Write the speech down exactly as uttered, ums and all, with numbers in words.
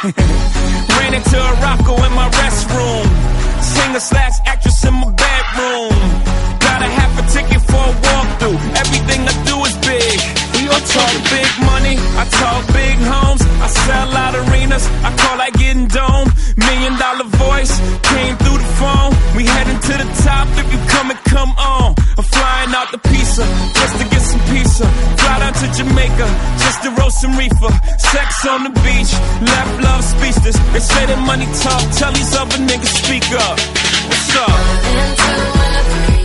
Ran into a Rocco in my restroom. Singer slash actress in my bedroom. Got a half a ticket for a walkthrough. Everything I do is big. We all talk big money, I talk big homes. I sell out arenas, I call that getting dome. Million dollar voice came through the phone. We heading to the top, if you come and come on. I'm flying out the pizza, just to get some pizza. Fly down to Jamaica, just to roast some reefer. Sex on the beach, left love speechless. They say that money talk, tell these other niggas speak up. What's up?